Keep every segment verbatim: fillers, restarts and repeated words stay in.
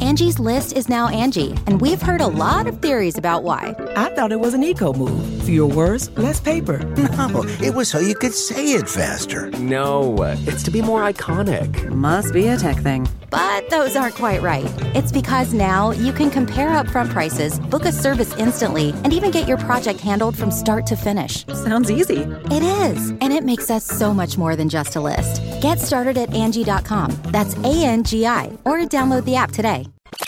Angie's List is now Angie, and we've heard a lot of theories about why. I thought it was an eco move. Fewer words, less paper. No, it was so you could say it faster. No, it's to be more iconic. Must be a tech thing. But those aren't quite right. It's because now you can compare upfront prices, book a service instantly, and even get your project handled from start to finish. Sounds easy. It is, and it makes us so much more than just a list. Get started at Angie dot com. That's A N G I, or download the app today.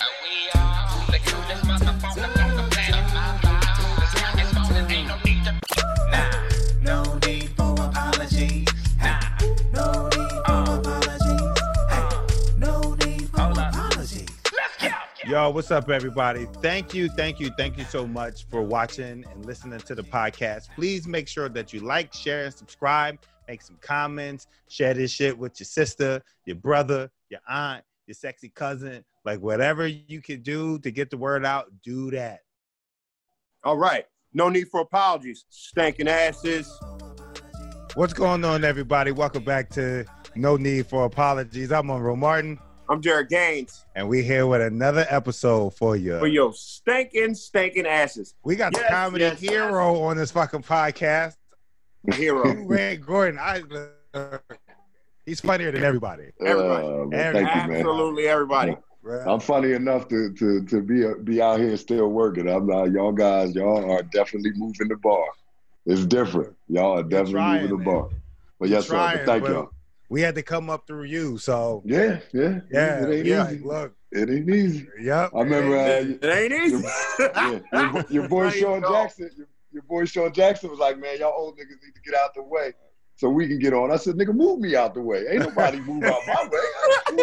Yo, what's up, everybody? Thank you, thank you, thank you so much for watching and listening to the podcast. Please make sure that you like, share, and subscribe. Make some comments. Share this shit with your sister, your brother, your aunt, your sexy cousin. Like, whatever you can do to get the word out, do that. All right. No need for apologies. Stankin' asses. What's going on, everybody? Welcome back to No Need for Apologies. I'm Monroe Martin. I'm Jared Gaines. And we're here with another episode for you. For your stinking, stinking asses. We got yes, the comedy yes, hero yes. on this fucking podcast. Hero. Ray Gordon. I, uh, he's funnier than everybody. Everybody. Uh, well, Every, thank you, man. Absolutely everybody. Bro. I'm funny enough to to to be be out here still working. I'm not, y'all guys, y'all are definitely moving the bar. It's different. Y'all are definitely trying, moving the man. bar. But yes, trying, sir. But thank but y'all. We had to come up through you, so Yeah, yeah, yeah, It ain't yeah. easy. Look, It ain't easy. yep. I remember uh, It ain't easy. your, yeah, your, your boy How you Sean know? Jackson. Your, your boy Sean Jackson was like, "Man, y'all old niggas need to get out the way so we can get on." I said, "Nigga, move me out the way. Ain't nobody move out my way.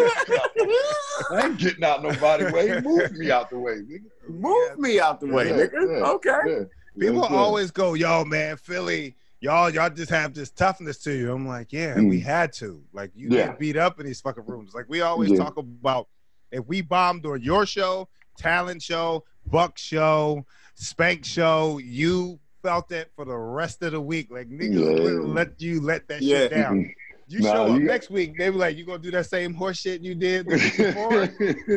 I ain't getting out nobody's way. Move me out the way, nigga. Move me out the way, Yeah, nigga. yeah, Okay. yeah. People Yes, sir. always go, "Yo, man, Philly, y'all, y'all just have this toughness to you." I'm like, "Yeah, Mm. we had to. Like, you Yeah. get beat up in these fucking rooms." Like, we always Yeah. talk about if we bombed on your show, talent show, Buck show, Spank show, you felt it for the rest of the week. Like, niggas Yeah. wouldn't let you let that Yeah. shit down. You Nah, show up you- next week, they be like, "You gonna do that same horse shit you did the week before?"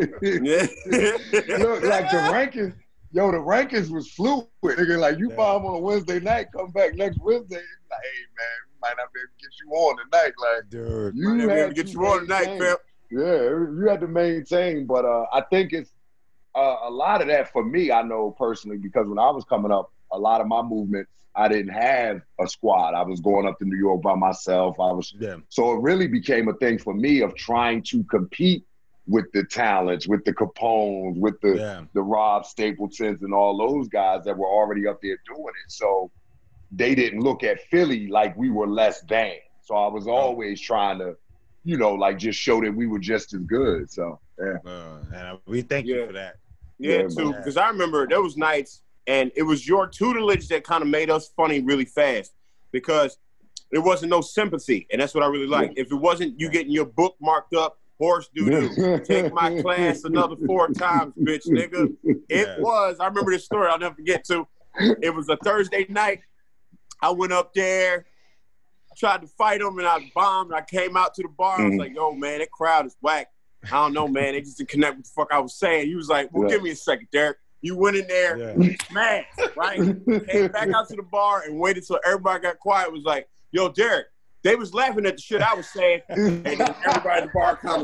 Yeah. Look, like the rankings, yo, the rankings was fluid. Nigga, like you Yeah. bomb on a Wednesday night, come back next Wednesday, it's like, hey man, we might not be able to get you on tonight. Like Dude. you Might not be able had to get to you on tonight, maintain. fam. Yeah, you had to maintain, but uh, I think it's uh, a lot of that for me. I know personally because when I was coming up, a lot of my movements, I didn't have a squad. I was going up to New York by myself. I was Yeah. so it really became a thing for me of trying to compete with the talents, with the Capones, with the Yeah. the Rob Stapletons and all those guys that were already up there doing it. So they didn't look at Philly like we were less than. So I was always trying to, you know, like just show that we were just as good. So yeah. Uh, and we thank you Yeah. for that. Yeah, Yeah, too. man. Because I remember there was nights, and it was your tutelage that kind of made us funny really fast because there wasn't no sympathy, and that's what I really like. If it wasn't you getting your book marked up, horse doo-doo, take my class another four times, bitch, nigga. It Yeah. was. I remember this story I'll never forget, too. It was a Thursday night. I went up there, tried to fight him, and I bombed. I came out to the bar. I was Mhm. like, yo, man, that crowd is whack. I don't know, man. They just didn't connect with the fuck I was saying. He was like, well, Yeah. give me a second, Derek. You went in there, Yeah. smashed, right? Came back out to the bar and waited till everybody got quiet. It was like, yo, Derek, they was laughing at the shit I was saying. And then everybody at the bar coming.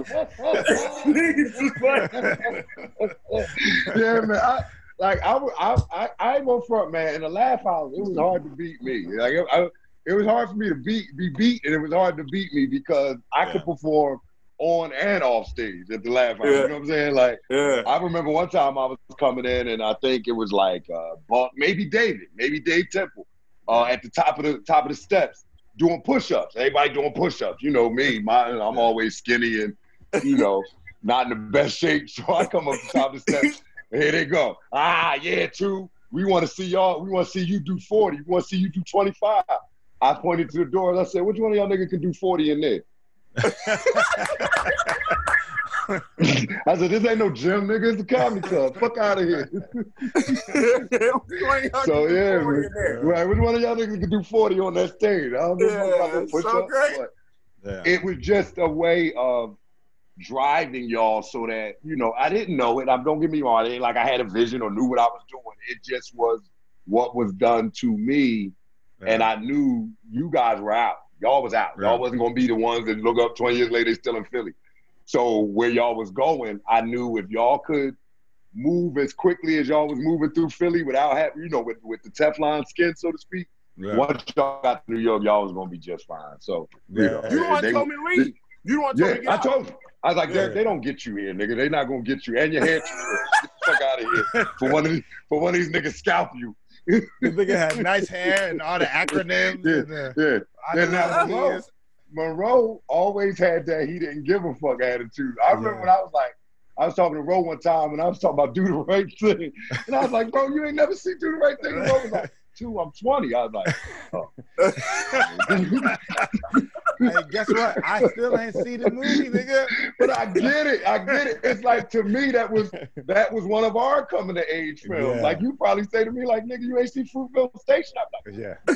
Yeah, man. I, like I, would- I, I, I ain't gonna front, man. In the laugh house, it was hard to beat me. Like I, I, it was hard for me to beat, be beat, and it was hard to beat me because I Yeah. could perform on and off stage at the laugh house. Yeah. You know what I'm saying? Like Yeah. I remember one time I was coming in, and I think it was like uh, Buck, maybe David, maybe Dave Temple, uh, at the top of the top of the steps doing push-ups. Everybody doing push-ups. You know me, my, I'm always skinny and you know not in the best shape. So I come up the top of the steps. And here they go. Ah, yeah, true. We want to see y'all. We want to see you do forty. We want to see you do twenty-five. I pointed to the doors. I said, which one of y'all niggas can do forty in there? I said, this ain't no gym, nigga. It's the comedy club. Fuck out of here. So, yeah, man. Right, which one of y'all niggas can do forty on that stage? I don't know Yeah, about no it's push so up, great. but Yeah. it was just a way of driving y'all so that, you know, I didn't know it. I, don't get me wrong. It ain't like I had a vision or knew what I was doing. It just was what was done to me. Yeah. And I knew you guys were out. Y'all was out. Y'all wasn't going to be the ones that look up twenty years later, still in Philly. So where y'all was going, I knew if y'all could move as quickly as y'all was moving through Philly without having, you know, with, with the Teflon skin, so to speak, yeah. once y'all got to New York, y'all was going to be just fine. So, yeah. you know. You don't want to tell me to leave. You don't want to yeah, tell me to get I told you. I was like, yeah. they, they don't get you here, nigga. They not going to get you. And your hair, get the fuck out of here for one of these, for one of these niggas scalp you. This nigga had nice hair and all the acronyms. Yeah, and the, yeah. I And now Monroe, Monroe always had that he didn't give a fuck attitude. I remember yeah. when I was like, I was talking to Ro one time and I was talking about do the right thing. And I was like, bro, you ain't never seen do the right thing. Ro was like, two, I'm twenty. I was like, oh. Hey, guess what? I still ain't seen the movie, nigga. But I get it. I get it. It's like, to me, that was that was one of our coming to age films. Yeah. Like, you probably say to me, like, nigga, you ain't seen Fruitville Station. I'm like, yeah.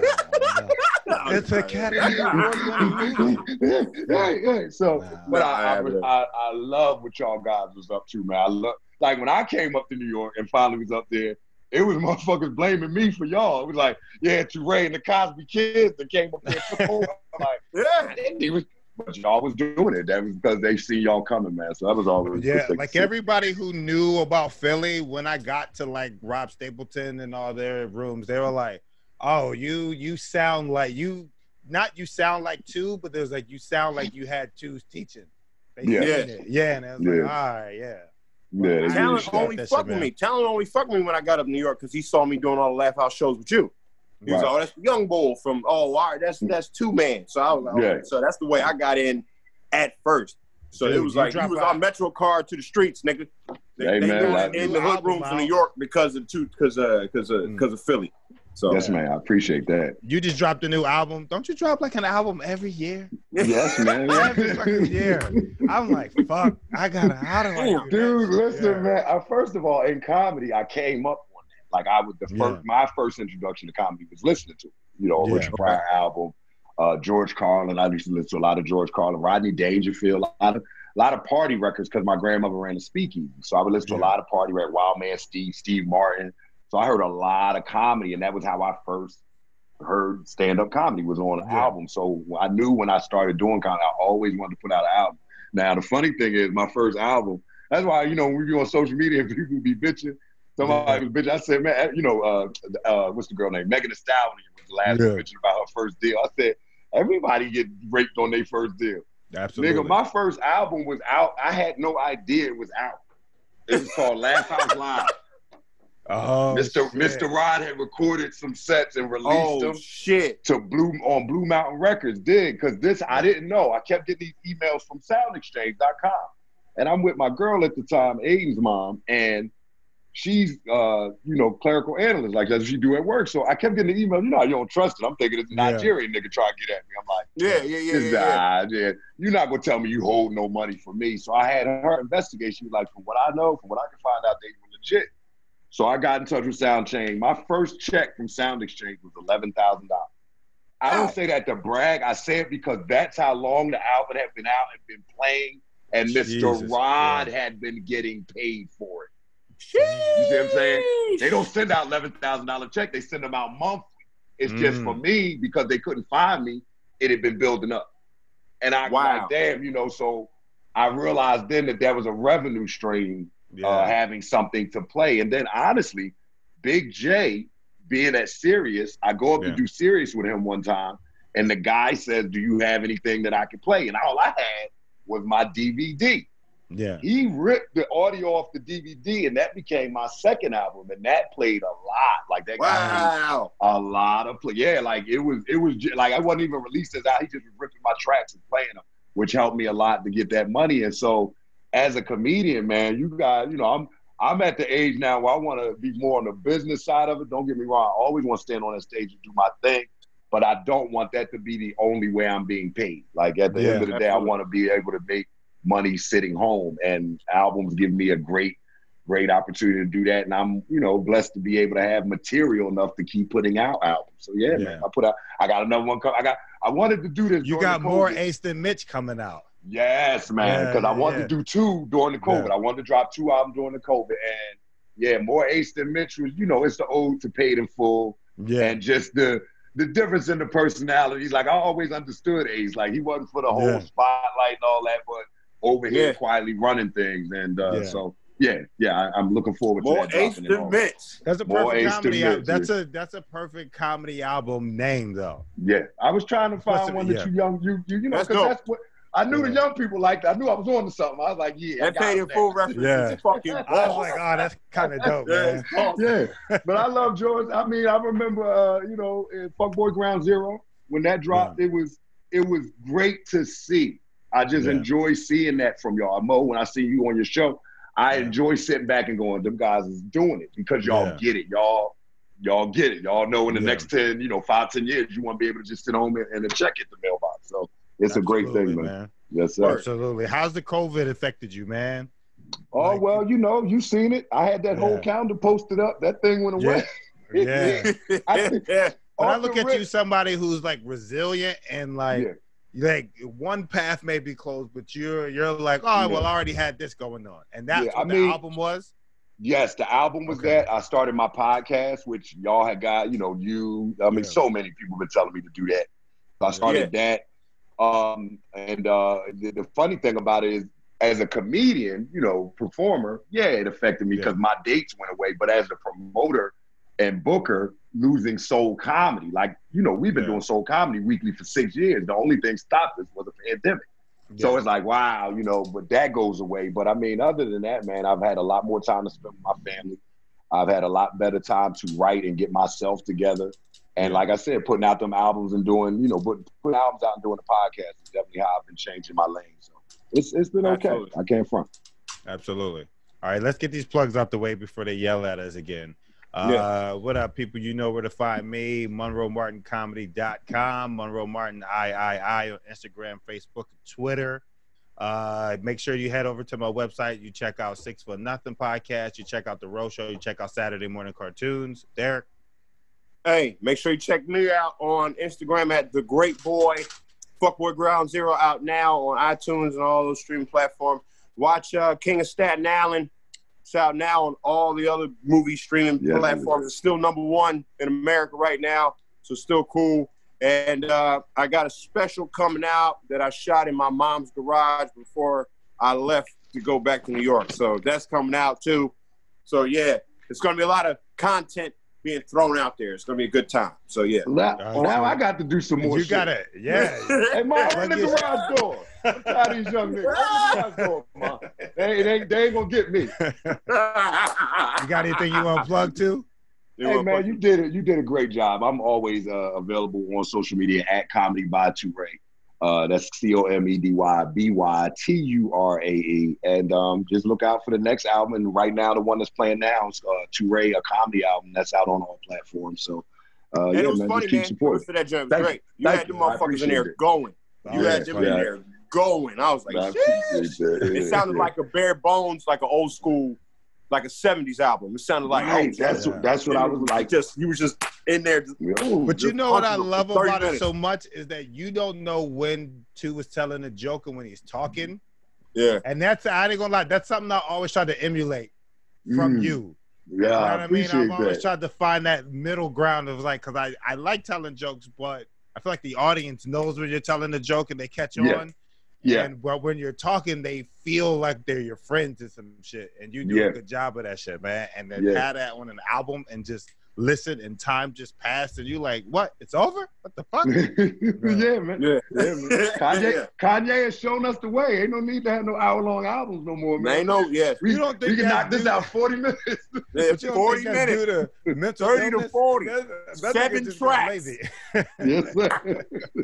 It's a Academy Award winning movie. Yeah, yeah. So, nah, but I, I, I, I love what y'all guys was up to, man. I love, like, when I came up to New York and finally was up there, it was motherfuckers blaming me for y'all. It was like, yeah, Touré and the Cosby Kids that came up there. I'm like, yeah, it was, but y'all was doing it. That was because they see y'all coming, man. So that was always yeah. Like everybody who knew about Philly, when I got to like Rob Stapleton and all their rooms, they were like, "Oh, you you sound like you not you sound like two, but there's like you sound like you had two's teaching." They yeah, yeah, yeah, and I was yeah. like, "All right, yeah." Yeah, Talent only fucked with me. Talent only fucked with me when I got up to New York because he saw me doing all the Laugh House shows with you. He was right. like, oh, that's the young bull from, oh, all right, that's that's two man. So I was like, okay. yeah. So that's the way I got in at first. So Dude, it was like, he was our Metro card to the streets, nigga. They, hey, they man, like, in the hood rooms in New York because of two, because uh, because of, because of Philly. So yes, man, I appreciate that. You just dropped a new album. Don't you drop like an album every year? Yes, man. Every fucking year. I'm like, fuck, I gotta, how do I do Dude, that? listen, yeah. man. I, first of all, in comedy, I came up on that. Like, I was the first, yeah. my first introduction to comedy was listening to, you know, a yeah. Richard Pryor album, uh, George Carlin. I used to listen to a lot of George Carlin, Rodney Dangerfield, a lot of, a lot of party records because my grandmother ran a speakeasy. So I would listen yeah. to a lot of party records, Wild Man Steve, Steve Martin. So I heard a lot of comedy, and that was how I first heard stand-up comedy was on an yeah. album. So I knew when I started doing comedy, I always wanted to put out an album. Now, the funny thing is, my first album, that's why, you know, when we be on social media and people be bitching, somebody yeah. was bitching. I said, man, you know, uh, uh, what's the girl name? Megan Thee Stallion was the last yeah. bitching about her first deal. I said, everybody get raped on their first deal. Absolutely. Nigga, my first album was out. I had no idea it was out. It was called Laugh House Live. Oh, Mister shit. Mister Rod had recorded some sets and released oh, them shit. to Blue on Blue Mountain Records. Did because this I didn't know. I kept getting these emails from sound exchange dot com, and I'm with my girl at the time, Aiden's mom, and she's uh you know clerical analyst like that's what she do at work. So I kept getting the email. You know, you don't trust it. I'm thinking it's a Nigerian yeah. nigga trying to get at me. I'm like, yeah, yeah, yeah, yeah, yeah. yeah. You're not gonna tell me you hold no money from me. So I had her investigate. She was like, from what I know, from what I can find out, they were legit. So I got in touch with SoundChain. My first check from Sound Exchange was eleven thousand dollars. I don't say that to brag. I say it because that's how long the album had been out and been playing, and Mister Rod yeah. had been getting paid for it. Sheesh. You see what I'm saying? They don't send out eleven thousand dollars check. They send them out monthly. It's mm. just for me, because they couldn't find me, it had been building up. And I wow. was like, damn, you know, so I realized then that there was a revenue stream Yeah. Uh, having something to play. And then honestly, Big J being at Sirius, I go up yeah. to do Sirius with him one time, and the guy says, do you have anything that I can play? And all I had was my D V D. Yeah. He ripped the audio off the D V D, and that became my second album, and that played a lot. Like that wow. got a lot of play. Yeah, like it was it was just, like I wasn't even released as out. He just was ripping my tracks and playing them, which helped me a lot to get that money. And so as a comedian, man, you guys, you know, I'm I'm at the age now where I want to be more on the business side of it. Don't get me wrong. I always want to stand on that stage and do my thing, but I don't want that to be the only way I'm being paid. Like at the yeah, end of the absolutely. day, I want to be able to make money sitting home, and albums give me a great, great opportunity to do that. And I'm, you know, blessed to be able to have material enough to keep putting out albums. So yeah, yeah. man, I put out, I got another one. I got, I wanted to do this. You got more Ace than Mitch coming out. Yes, man. Because Yeah, I wanted yeah. to do two during the COVID. Yeah. I wanted to drop two albums during the COVID. And yeah, more Ace than Mitch was, you know, it's the ode to Paid in Full. Yeah. And just the the difference in the personalities. Like I always understood Ace. Like he wasn't for the whole Yeah. spotlight and all that, but over here Yeah. quietly running things. And uh, Yeah. so yeah, yeah, I, I'm looking forward to More that. Ace dropping in than August. Mitch. That's a More perfect Ace comedy than album. Mitch, That's yeah. a that's a perfect comedy album name though. Yeah, I was trying to Plus, find one yeah. that you young, you you, you know, That's because dope. that's what I knew. The Yeah. young people liked it. I knew I was on to something. I was like, yeah, I That got Paid it in now. Full reference Yeah. is fucking I was boss. like, oh, that's kind of dope, Yeah, man. it's boss. Yeah, but I love George. I mean, I remember, uh, you know, in Fuckboy Ground Zero when that dropped. It was it was great to see. I just Yeah. enjoy seeing that from y'all. Mo, when I see you on your show, I Yeah. enjoy sitting back and going, "Them guys is doing it," because y'all Yeah. get it. Y'all, y'all get it. Y'all know in the Yeah. next ten, you know, five, ten years, you want to be able to just sit home and, and a check hit the mailbox. So it's a great Absolutely, thing, man. Yes, sir. Absolutely. How's the COVID affected you, man? Oh Like- well, you know, you seen it. I had that whole Yeah. calendar posted up. That thing went Yeah. away. Yeah. I- yeah. But I Off look the at rip- you, somebody who's like resilient and like, Yeah. like one path may be closed, but you're you're like, oh, well, I already had this going on, and that's Yeah, what I the mean- album was. Yes, the album was Okay. that. I started my podcast, which y'all had got, you know, you, I mean, Yeah. so many people been telling me to do that. So I started that. Um, and uh, the, the funny thing about it is, as a comedian, you know, performer, yeah, it affected me Yeah. because my dates went away. But as a promoter and booker, losing Soul Comedy, like, you know, we've been Yeah. doing Soul Comedy weekly for six years. The only thing stopped us was a pandemic. So Yeah. it's like, wow, you know, but that goes away. But I mean, other than that, man, I've had a lot more time to spend with my family. I've had a lot better time to write and get myself together. And like I said, putting out them albums and doing, you know, putting, putting albums out and doing the podcast is definitely how I've been changing my lane. So it's it's been okay. Absolutely. I can't front. Absolutely. All right, let's get these plugs out the way before they yell at us again. Uh, what up, people? You know where to find me, monroe martin comedy dot com, Monroe Martin I I I on Instagram, Facebook, Twitter. Uh, make sure you head over to my website. You check out Six for Nothing podcast. You check out The Row Show. You check out Saturday Morning Cartoons. Derek. Hey, make sure you check me out on Instagram at The Great Boy. Fuckboy Ground Zero out now on iTunes and all those streaming platforms. Watch uh, King of Staten Island. It's out now on all the other movie streaming Yeah, platforms. It's still number one in America right now, so still cool. And uh, I got a special coming out that I shot in my mom's garage before I left to go back to New York. So that's coming out too. So yeah, it's going to be a lot of content being thrown out there. It's going to be a good time. So yeah. Now, Uh, now I got to do some more You shit. got it. Yeah. Hey, Mom, open Like the you- garage door. I'm tired of these young niggas. Open the garage door, Mom. They, ain't- they, ain't- they ain't going to get me. You got anything you want to plug to? Hey man, you did it. You did a great job. I'm always uh, available on social media at Comedy by Toure. Uh, that's C O M E D Y B Y T U R A E. And um, just look out for the next album. And right now, the one that's playing now is uh, Toure, a comedy album that's out on all platforms. So, uh, And yeah, it was man, funny, just keep man. supporting. For that joint, it was Thank great. you. You Thank had the you. I motherfuckers in appreciate there it. going. Oh, You yeah, had them in yeah. there going. I was like, I shit. appreciate that. It Yeah, sounded yeah. like a bare bones, like an old school, like a seventies album. It sounded like Right, oh, that's yeah. what that's what I was like. Just you was just in there. Just, Yo, But you Just know what I punching them love for thirty about it minutes. so much is that you don't know when two is telling a joke and when he's talking. yeah. And that's, I ain't gonna lie, that's something I always try to emulate from Mm. you. yeah, You know I what I mean? appreciate I've always that. tried to find that middle ground of like, because I, I like telling jokes, but I feel like the audience knows when you're telling a joke and they catch Yeah. on. Yeah. And but when you're talking, they feel like they're your friends and some shit. And you do Yeah. a good job of that shit, man. And then Yeah. have that on an album and just listen and time just passed and you like, what? It's over? What the fuck? yeah, man. Yeah. Yeah, man. Kanye, Yeah. Kanye has shown us the way. Ain't no need to have no hour-long albums no more, man. Man, no, yeah. we, You don't think we can that knock this dude- out forty minutes. yeah But you don't forty think that's minutes. due to mental thirty to illness? forty. That- that Seven nigga just tracks. got lazy. Yes, sir.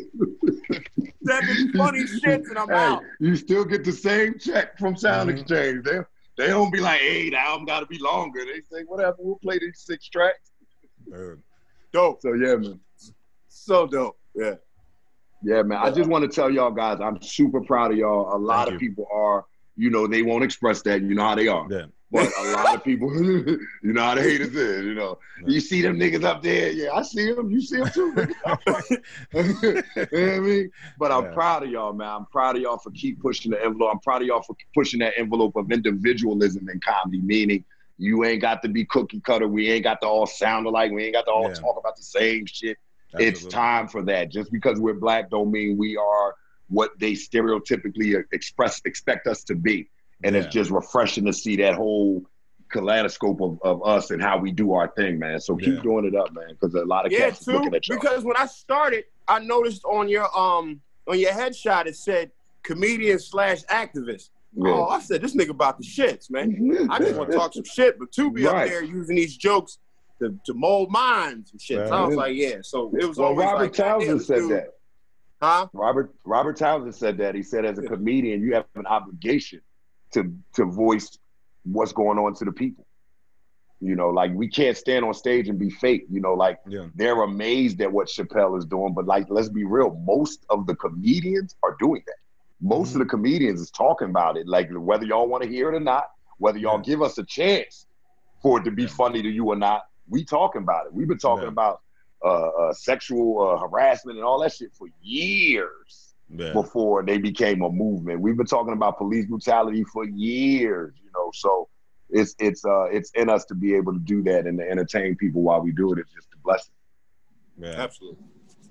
Seven funny shits and I'm Hey, out. you still get the same check from Sound Mhm. Exchange. They, they don't be like, hey, the album got to be longer. They say, whatever, we'll play these six tracks. Dude. Dope. So, yeah, man. So dope. Yeah. Yeah, man. I just want to tell y'all guys, I'm super proud of y'all. A lot Thank of you. people are, you know, they won't express that. You know how they are. Yeah. But a lot of people, you know how the haters is, you know. You see them niggas up there, yeah, I see them, you see them too. You know what I mean? But I'm yeah. proud of y'all, man. I'm proud of y'all for keep pushing the envelope. I'm proud of y'all for pushing that envelope of individualism in comedy, meaning you ain't got to be cookie cutter. We ain't got to all sound alike. We ain't got to all yeah. talk about the same shit. Absolutely. It's time for that. Just because we're black don't mean we are what they stereotypically express expect us to be. And yeah. it's just refreshing to see that whole kaleidoscope of, of us and how we do our thing, man. So keep yeah. doing it up, man, because a lot of yeah, cats too, looking at you. Because when I started, I noticed on your um on your headshot it said comedian slash activist. Yeah. Oh, I said this nigga about the shits, man. I just want to talk some shit, but to be right. up there using these jokes to, to mold minds and shit. Yeah. So I was like, yeah. So it was well, always Robert like, Townsend said dude. that. Huh? Robert Robert Townsend said that. He said, as a comedian, you have an obligation to to voice what's going on to the people. You know, like we can't stand on stage and be fake. You know, like yeah. they're amazed at what Chappelle is doing, but like, let's be real, most of the comedians are doing that. Most mm-hmm. of the comedians is talking about it, like whether y'all want to hear it or not, whether y'all yeah. give us a chance for it to be yeah. funny to you or not, we talking about it. We've been talking yeah. about uh, uh, sexual uh, harassment and all that shit for years. Yeah. Before they became a movement. We've been talking about police brutality for years, you know, so it's it's uh it's in us to be able to do that and to entertain people while we do it. It's just a blessing. Yeah, absolutely.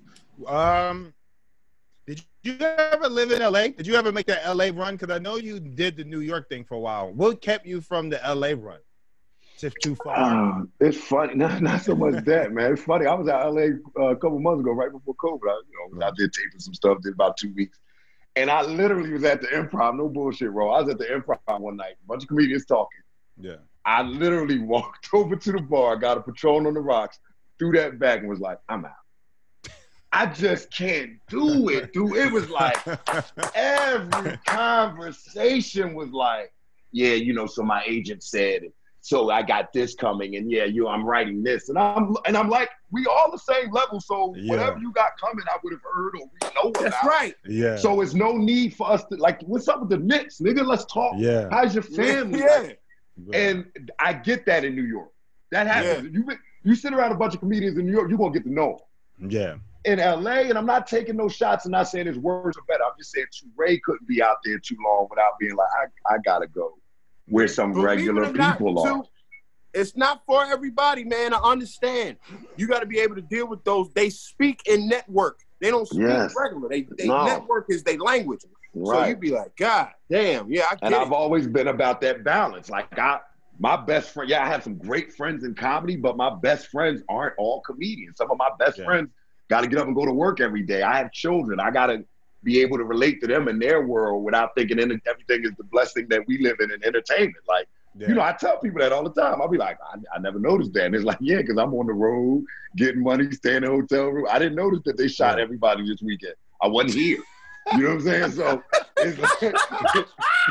Um, did you ever live in L A? Did you ever make that L A run? Because I know you did the New York thing for a while. What kept you from the L A run? Just too far. Uh, it's funny, not not so much that, man. It's funny. I was out L A uh, a couple months ago, right before COVID. I, you know, I did taping some stuff, did about two weeks, and I literally was at the Improv. No bullshit, bro. I was at the Improv one night, a bunch of comedians talking. Yeah. I literally walked over to the bar, got a Patron on the rocks, threw that back, and was like, "I'm out." I just can't do it, dude. It was like every conversation was like, "Yeah, you know." So my agent said it. So I got this coming, and yeah, you, I'm writing this, and I'm and I'm like, we all the same level. So yeah. whatever you got coming, I would have heard or we know about. That's right. Yeah. So it's no need for us to like, what's up with the Knicks, nigga? Let's talk. Yeah. How's your family? Yeah. Like, and I get that in New York. That happens. Yeah. You you sit around a bunch of comedians in New York, you're gonna get to know them. Yeah. In L A, and I'm not taking no shots and not saying it's worse or better. I'm just saying Ray couldn't be out there too long without being like, I I gotta go where some Believe regular people not, are. Too, it's not for everybody, man. I understand. You got to be able to deal with those. They speak in network. They don't speak yes. regular. They, they no. network is their language. Right. So you'd be like, God damn, yeah, I get And it. I've always been about that balance. Like I, my best friend, yeah, I have some great friends in comedy, but my best friends aren't all comedians. Some of my best yeah. friends got to get up and go to work every day. I have children. I got to be able to relate to them in their world without thinking everything is the blessing that we live in in entertainment. Like, yeah. you know, I tell people that all the time. I'll be like, I, I never noticed that. And it's like, yeah, because I'm on the road, getting money, staying in a hotel room. I didn't notice that they shot yeah. everybody this weekend. I wasn't here. You know what I'm saying? So it's like,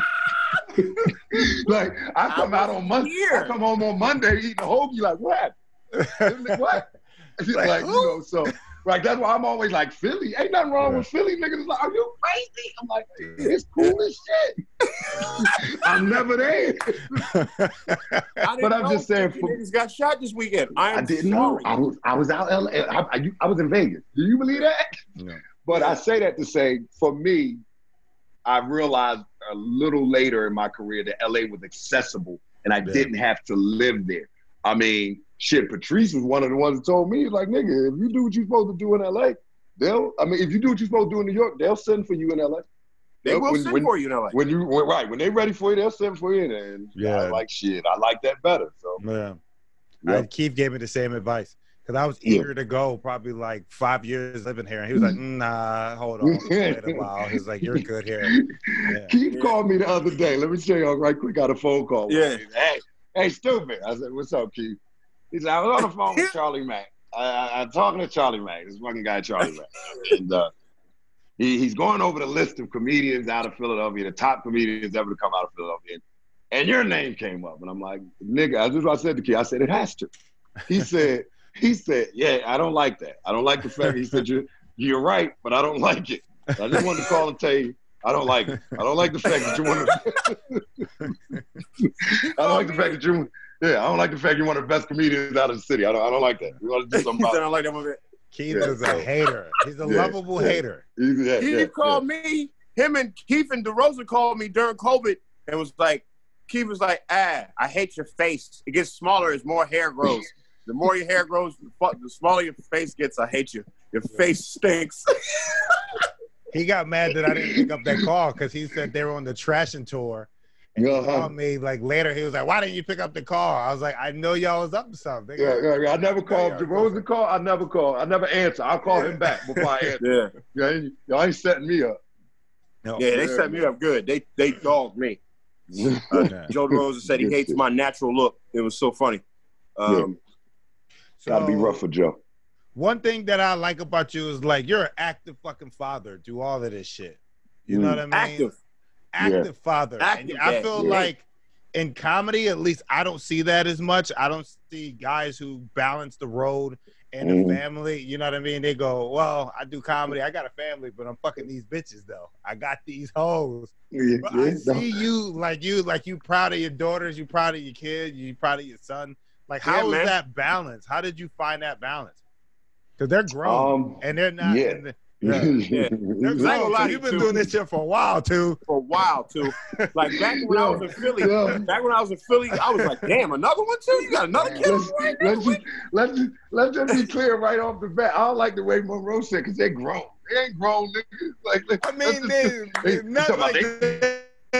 like I come I out on Monday, I come home on Monday eating a hoagie, like, what? What? Like, like you know, so like that's why I'm always like, Philly, ain't nothing wrong yeah. with Philly. Niggas is like, are you crazy? I'm like, it's cool as shit. I'm never there. But I'm just saying, for, niggas got shot this weekend. I, I didn't sorry. know. I was I was out L A. I, I, I was in Vegas. Do you believe that? No. But I say that to say, for me, I realized a little later in my career that L A was accessible and I yeah. didn't have to live there. I mean, shit, Patrice was one of the ones that told me, like, nigga, if you do what you're supposed to do in L A, they'll, I mean, if you do what you're supposed to do in New York, they'll send for you in L A. They they'll, will when, send when, for you in L A. When you, when, right, when they're ready for you, they'll send for you. And yeah. I was like, shit, I like that better. So yeah. Yep. I, Keith gave me the same advice. Because I was eager yeah. to go, probably like five years living here. And he was like, nah, hold on. Wait a while. He was like, you're good here. Yeah. Keith yeah. called me the other day. Let me show y'all right quick. Got a phone call. Yeah. Hey, hey, stupid. I said, what's up, Keith? He said, I was on the phone with Charlie Mack. I, I, I'm talking to Charlie Mack, this fucking guy, Charlie Mack. And uh, he, he's going over the list of comedians out of Philadelphia, the top comedians ever to come out of Philadelphia. And your name came up. And I'm like, nigga, that's what I said to Keith. I said, it has to. He said, He said, yeah, I don't like that. I don't like the fact. He said, you're, you're right, but I don't like it. I just wanted to call and tell you, I don't like it. I don't like the fact that you want to. I don't like the fact that you. Yeah, I don't like the fact you're one of the best comedians out of the city. I don't. I don't like that. We want to do something about it. I don't like that one. Keith Yeah. is a hater. He's a Yeah. lovable Yeah. hater. He's- yeah, He yeah, called me. Him and Keith and DeRosa called me during COVID and was like, Keith was like, ah, I hate your face. It gets smaller as more hair grows. The more your hair grows, the fu- the smaller your face gets. I hate you. Your face stinks. He got mad that I didn't pick up that call because he said they were on the trashing tour. And he Uh-huh. called me like later. He was like, "Why didn't you pick up the call?" I was like, "I know y'all was up to something." Yeah, yeah, yeah. I never call. Yeah, If DeRosa call, I never call. I never answer. I'll call him back before I answer. Yeah. Yeah, ain't- y'all ain't setting me up. No. Yeah, they set me up good. They they dogged me. Uh, Yeah. Joe DeRosa said he hates my natural look. It was so funny. Um, Gotta be So, rough for Joe. One thing that I like about you is like you're an active fucking father. Do all of this shit. You know what I mean? active. active father. Active and I dad, feel yeah. like in comedy, at least I don't see that as much. I don't see guys who balance the road and the Mhm. family. You know what I mean? They go, well, I do comedy. I got a family, but I'm fucking these bitches though. I got these hoes. Yeah, But yeah, I no. see you like you, like you proud of your daughters, you proud of your kids, you proud of your son. Like, Yeah, how is man. that balance? How did you find that balance? Because they're grown Um, and they're not. yeah. in the- yeah. They're I ain't gonna grown. lie So to you've you, been too. doing this shit for a while too. For a while too. Like back when I was in Philly. Yeah. Back when I was in Philly, I was like, damn, another one too? You got another kid? Let's, let's, just, let's, just, let's just be clear right off the bat. I don't like the way Monroe said because they're grown. They ain't grown niggas. Like, I let's mean, just- they, they- they not talking like about they,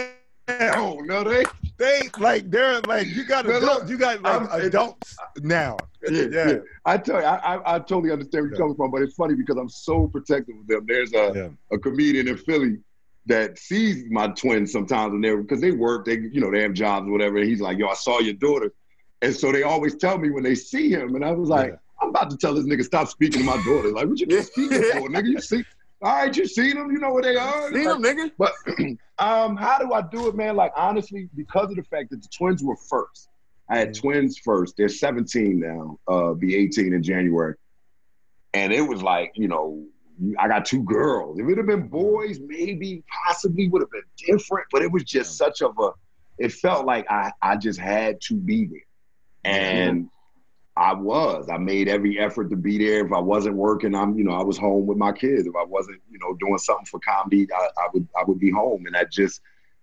Oh, no, they. they like they're like you got No, adults, look, you got like I'm- adults now. Yeah, Yeah. yeah. I tell you, I, I, I totally understand where you're coming from, but it's funny because I'm so protective of them. There's a, Yeah. a comedian in Philly that sees my twins sometimes, and they're because they work, they you know they have jobs or whatever. And he's like, "Yo, I saw your daughter," and so they always tell me when they see him, and I was like, Yeah. "I'm about to tell this nigga stop speaking to my daughter. Like, what you keep speaking for, nigga? You see." All right, you seen them, you know where they are. See them, nigga? But um, how do I do it, man? Like, honestly, because of the fact that the twins were first. I had twins first. They're seventeen now, uh, be eighteen in January. And it was like, you know, I got two girls. If it had been boys, maybe, possibly would have been different. But it was just such of a, it felt like I, I just had to be there. And I was. I made every effort to be there. If I wasn't working, I'm, you know, I was home with my kids. If I wasn't, you know, doing something for comedy, I, I would, I would be home, and that just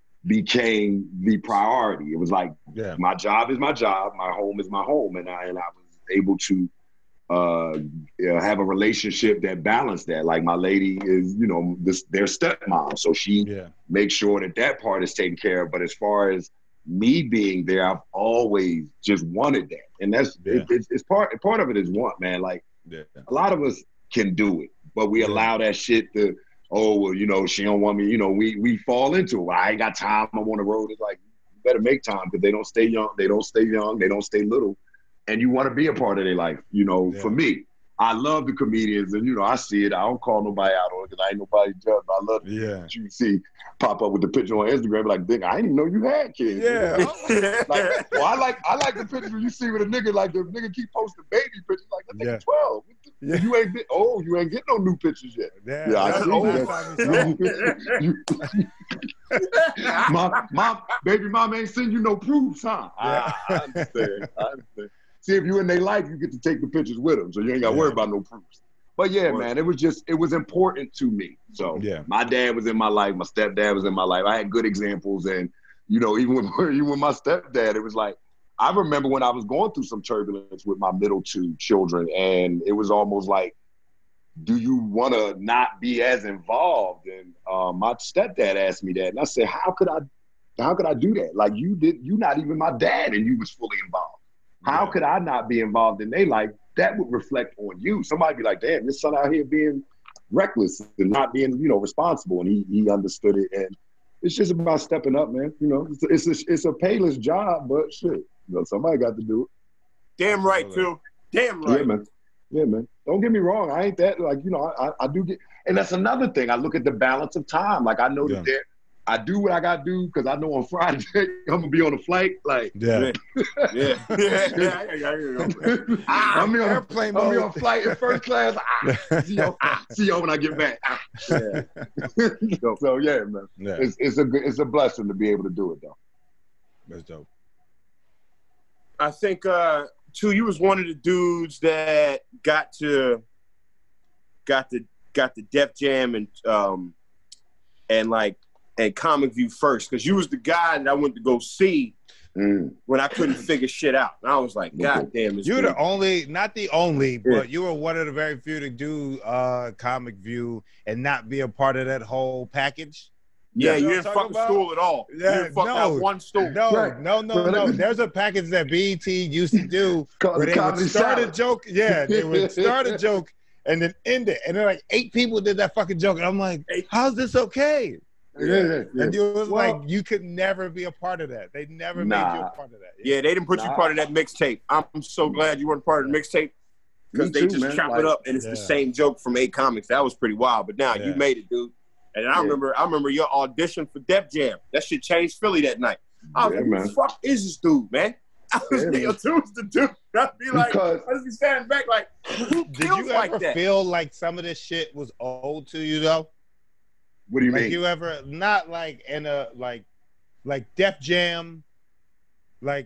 became the priority. It was like, Yeah. my job is my job, my home is my home, and I and I was able to uh, you know, have a relationship that balanced that. Like my lady is, you know, this their stepmom, so she Yeah. makes sure that that part is taken care of. But as far as me being there, I've always just wanted that, and that's Yeah. it, it's, it's part part of it is want, man. Like Yeah. a lot of us can do it, but we Yeah. allow that shit to, oh, well, you know, she don't want me. You know, we we fall into it. Well, I ain't got time. I'm on the road. It's like you better make time because they don't stay young. They don't stay young. They don't stay little, and you want to be a part of their life. You know, Yeah. for me, I love the comedians, and you know, I see it. I don't call nobody out on it because I ain't nobody judge. But I love Yeah. what you see pop up with the picture on Instagram. Like, Dick, I didn't even know you had kids. Yeah. Like, well, I like I like the pictures you see with a nigga, like the nigga keep posting baby pictures. Like, that nigga Yeah. twelve. Yeah. You ain't get oh, you ain't getting no new pictures yet. Yeah. Yeah, I That's see the last that. time we saw him. You- my, my baby mom ain't send you no proofs, huh? Yeah. I, I understand. I understand. See, if you in their life, you get to take the pictures with them, so you ain't got to worry Yeah. about no proofs. But yeah, man, it was just it was important to me. So Yeah. my dad was in my life, my stepdad was in my life. I had good examples, and you know, even with even with my stepdad, it was like I remember when I was going through some turbulence with my middle two children, and it was almost like, do you want to not be as involved? And um, my stepdad asked me that, and I said, how could I, how could I do that? Like you did, you not even my dad, and you was fully involved. How Yeah. could I not be involved in their life? That would reflect on you. Somebody be like, damn, this son out here being reckless and not being, you know, responsible. And he he understood it. And it's just about stepping up, man. You know, it's a, it's a, it's a payless job, but shit, you know, somebody got to do it. Damn right, too. Damn right. Yeah, man. Yeah, man. Don't get me wrong. I ain't that, like, you know, I, I do get, and that's another thing. I look at the balance of time. Like, I know Yeah. that there, I do what I gotta do because I know on Friday I'm gonna be on a flight. Like, Yeah. Yeah. Yeah. yeah. yeah, yeah, yeah. ah, I'm on airplane I'm mode. on flight in first class. Ah, see y'all, ah, see y'all when I get back. Ah. Yeah. so, so yeah, man. Yeah. It's it's a good- it's a blessing to be able to do it though. That's dope. I think uh too, you was one of the dudes that got to got the got the Def Jam and um and like and Comic View first, because you was the guy that I went to go see Mm. when I couldn't figure shit out. And I was like, God damn, it's You're good. the only, not the only, Yeah. but you were one of the very few to do uh Comic View and not be a part of that whole package. Yeah, You you know didn't what I'm fuck a talking stool at all. You Yeah, didn't fuck no. out one stool. No, Right. no, no, But no. it was- There's a package that B E T used to do Called where the they would comedy start a salad. joke. Yeah, they would start a joke and then end it. And then like eight people did that fucking joke. And I'm like, how's this okay? Yeah, yeah, yeah. And it was Well, like, you could never be a part of that. They never made you Nah. a part of that. Yeah, they didn't put you Nah. part of that mixtape. I'm so glad you weren't part of the mixtape because Me they too, just man. chop Like- it up and it's Yeah. the same joke from eight comics. That was pretty wild. But now Yeah. you made it, dude. And I Yeah. remember, I remember your audition for Def Jam. That shit changed Philly that night. I was Yeah, like, who man. the fuck is this dude, man? I was Yeah, like, yo, man. dude's the dude. I'd be like, Because- I just be standing back like, who Did kills you ever like that? feel like some of this shit was old to you though? What do you Like mean? you ever not like in a like like Def Jam, like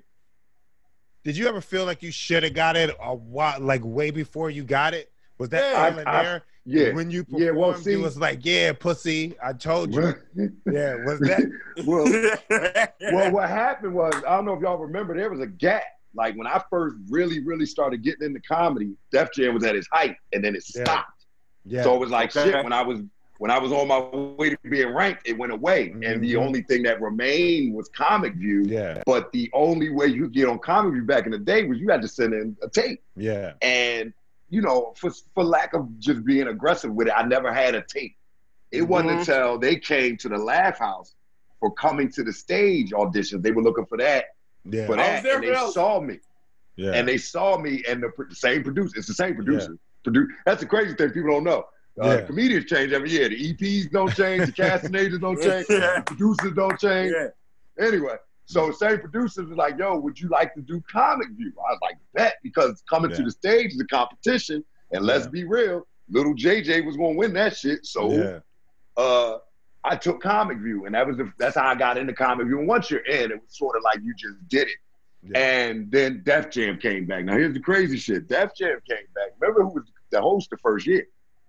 did you ever feel like you should have got it a while, like way before you got it? Was that Yeah, feeling I- I- there? yeah. When you performed, Yeah, well, see- it was like, yeah, pussy, I told you. Yeah, was that? well, well, what happened was, I don't know if y'all remember, there was a gap. Like when I first really, really started getting into comedy, Def Jam was at its height, and then it Yeah. stopped. Yeah. So it was like Okay. shit. When I was when I was on my way to being ranked, it went away, and the Mhm. only thing that remained was Comic View. yeah, But the only way you could get on Comic View back in the day was you had to send in a tape. yeah, And you know, for for lack of just being aggressive with it, I never had a tape. It wasn't Mhm. until they came to the Laugh House for coming to the stage auditions. They were looking for that, yeah, for I was that, there and for they those. saw me, yeah. and they saw me, and the, pr- the same producer. It's the same producer. Produ- That's the crazy thing people don't know. Uh, Yeah. Comedians change every year. The E Ps don't change. The casting agents don't change. Yeah. The producers don't change. Yeah. Anyway, so same producers was like, yo, would you like to do Comic View? I was like, bet, because coming to Yeah. the stage is a competition, and let's Yeah. be real, little J J was gonna win that shit. So yeah. uh I took Comic View, and that was the, that's how I got into Comic View. And once you're in, it was sort of like you just did it. Yeah. And then Def Jam came back. Now here's the crazy shit. Def Jam came back. Remember who was the host the first year?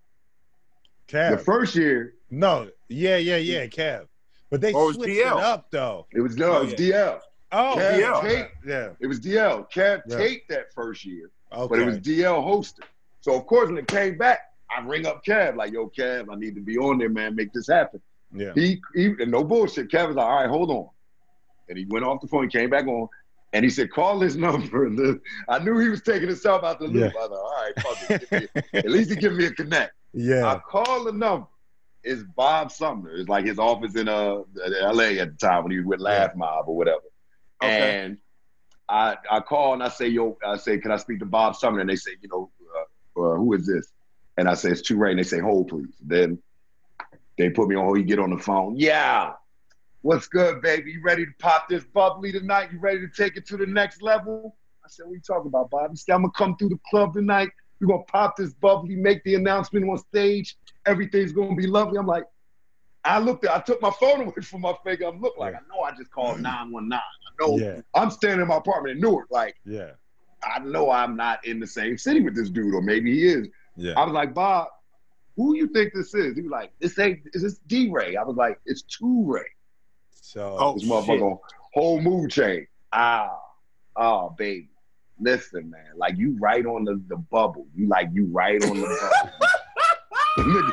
Kev. The first year, No, yeah, yeah, yeah, Kev. But they Oh, it was switched D L. it up though. it was no, Oh, it was yeah. D L. Oh, Kev D L. Tate, yeah. it was D L. Kev Yeah. Tate that first year. Okay. But it was D L hosted. So of course when it came back, I ring up Kev like, yo, Kev, I need to be on there, man. Make this happen. yeah. He, he and no bullshit. Kev was like, all right, hold on. And he went off the phone, he came back on, and he said, call this number. I knew he was taking himself out the loop. Yeah. I was like, all right, fuck it. Give me a- at least he give me a connect. Yeah. I call the number. It's Bob Sumner. It's like his office in uh L A at the time when he was with Laugh Mob or whatever. Okay. And I I call and I say, yo, I say, can I speak to Bob Sumner? And they say, you know, uh, uh, who is this? And I say, it's Two Ray. And they say, hold, please. Then they put me on hold. You get on the phone. Yeah. What's good, baby? You ready to pop this bubbly tonight? You ready to take it to the next level? I said, what are you talking about, Bob? He said, I'm going to come through the club tonight. We're going to pop this bubbly, make the announcement on stage. Everything's going to be lovely. I'm like, I looked at, I took my phone away from my finger. I'm looking like, I know I just called nine one nine. I know Yeah. I'm standing in my apartment in Newark. Like, Yeah. I know I'm not in the same city with this dude, or maybe he is. Yeah. I was like, Bob, who you think this is? He was like, this ain't, is this D-Ray? I was like, it's Two Ray. So Oh, This shit. motherfucker, whole mood change. Ah, oh, baby. Listen, man, like you right on the, the bubble. You like, you right on the bubble.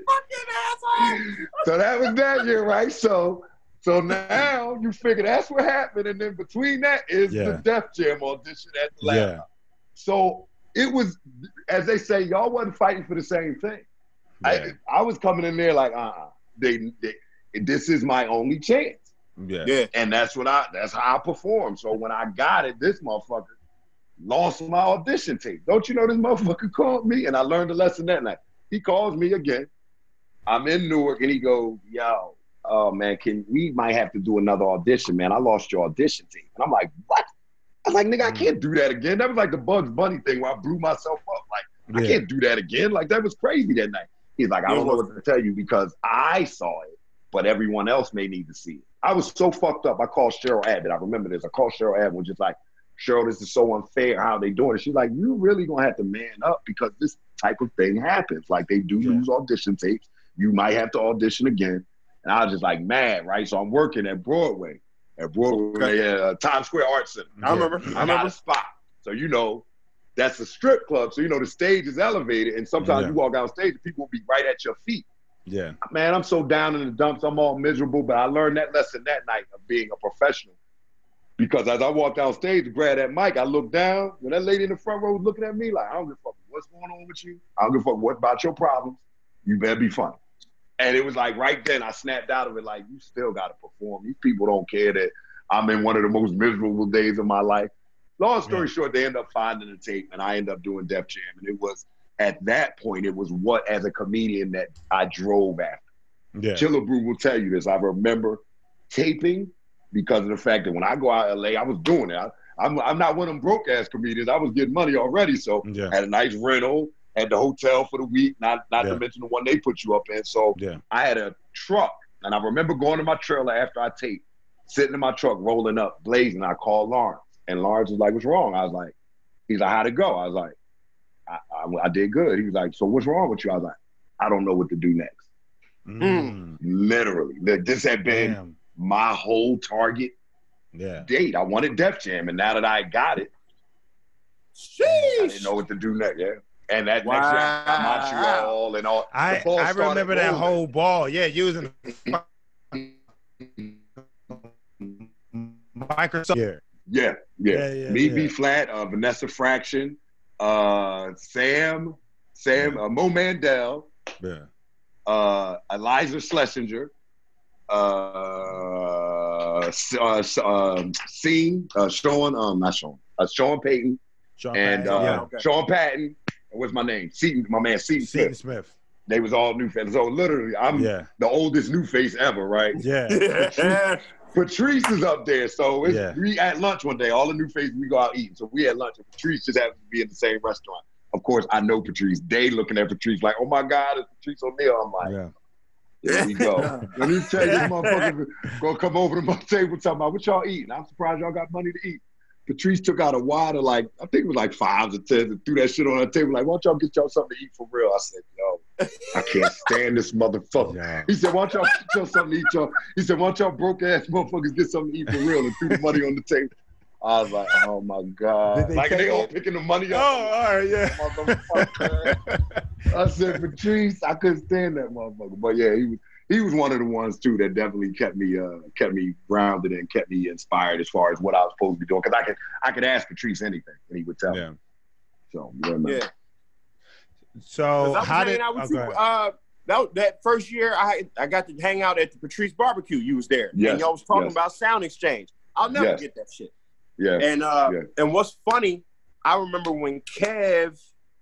So that was that year, right? So so now you figure that's what happened. And then between that is Yeah. the Def Jam audition at the Laugh Yeah. House. So it was, as they say, y'all wasn't fighting for the same thing. Yeah. I, I was coming in there like, uh-uh. They, they, this is my only chance. Yeah. Yeah. And that's what I, that's how I performed. So when I got it, this motherfucker lost my audition tape. Don't you know this motherfucker called me? And I learned a lesson that night. He calls me again. I'm in Newark and he goes, yo, oh, man, can we might have to do another audition, man. I lost your audition tape. And I'm like, what? I was like, nigga, I can't do that again. That was like the Bugs Bunny thing where I blew myself up. Like, yeah. I can't do that again. Like, that was crazy that night. He's like, I don't know what to tell you because I saw it, but everyone else may need to see it. I was so fucked up. I called Cheryl Abbott. I remember this. I called Cheryl Abbott and was just like, Cheryl, this is so unfair how they doing it. She's like, you really going to have to man up because this type of thing happens. Like, they do yeah. lose audition tapes. You might have to audition again. And I was just like, mad, right? So I'm working at Broadway. At Broadway, at uh, Times Square Arts Center. I remember. I remember. A spot. So, you know, that's a strip club. So, you know, the stage is elevated. And sometimes yeah. you walk down stage and people will be right at your feet. Yeah. Man, I'm so down in the dumps. I'm all miserable. But I learned that lesson that night of being a professional. Because as I walked down stage to grab that mic, I looked down. When that lady in the front row was looking at me like, I don't give a fuck what's going on with you. I don't give a fuck what about your problems. You better be funny. And it was like right then I snapped out of it like, you still got to perform. These people don't care that I'm in one of the most miserable days of my life. Long story yeah. short, they end up finding the tape and I end up doing Def Jam. And it was, at that point, it was what, as a comedian, that I drove after. Yeah. Chillabrew will tell you this. I remember taping because of the fact that when I go out to L A, I was doing it. I, I'm, I'm not one of them broke-ass comedians. I was getting money already, so yeah. I had a nice rental. Had the hotel for the week, not not yeah. to mention the one they put you up in. So yeah. I had a truck, and I remember going to my trailer after I taped, sitting in my truck, rolling up, blazing. I called Lawrence, and Lawrence was like, what's wrong? I was like, he's like, how'd it go? I was like, I, I, I did good. He was like, so what's wrong with you? I was like, I don't know what to do next. Mm. Literally. This had been Damn. my whole target yeah. date. I wanted Def Jam, and now that I got it, Sheesh. I didn't know what to do next. Yeah. And that wow. next year, I got Montreal and all. I, I remember that whole ball. Yeah, using Microsoft. Yeah, yeah, yeah. yeah, yeah Me, yeah. B Flat, uh, Vanessa Fraction, uh, Sam, Sam, yeah. uh, Mo Mandel, yeah. uh, Eliza Schlesinger, uh, uh, uh, Scene, uh, Sean, um, not Sean, uh, Sean Payton, Sean and Patton. Uh, yeah, okay. Sean Patton. What's my name? Seton, my man, Seton Smith. Smith. They was all new faces. So literally, I'm yeah. the oldest new face ever, right? Yeah. Patrice, Patrice is up there. So it's, yeah. we at lunch one day, all the new faces, we go out eating. So we had lunch, and Patrice just happened to be in the same restaurant. Of course, I know Patrice. They looking at Patrice like, oh my God, it's Patrice O'Neal. I'm like, yeah. There we go. Let me tell you, this motherfucker gonna come over to my table talking about what y'all eating. I'm surprised y'all got money to eat. Patrice took out a wad of like, I think it was like fives or tens and threw that shit on the table. Like, why don't y'all get y'all something to eat for real? I said, yo, I can't stand this motherfucker. Yeah. He said, why don't y'all get y'all something to eat, y'all? He said, why don't y'all broke ass motherfuckers get something to eat for real and threw the money on the table. I was like, oh my God. They like, they all picking the money up. Oh, all right, yeah. Motherfucker. I said, Patrice, I couldn't stand that motherfucker. But yeah, he was, He was one of the ones too that definitely kept me uh, kept me grounded and kept me inspired as far as what I was supposed to be doing. Because I could I could ask Patrice anything and he would tell yeah. me. So yeah. yeah. So how did out with okay. you, uh, that that first year I I got to hang out at the Patrice barbecue. You was there. Yes. And y'all was talking yes. about Sound Exchange. I'll never yes. get that shit. Yeah. And uh, yeah. and what's funny, I remember when Kev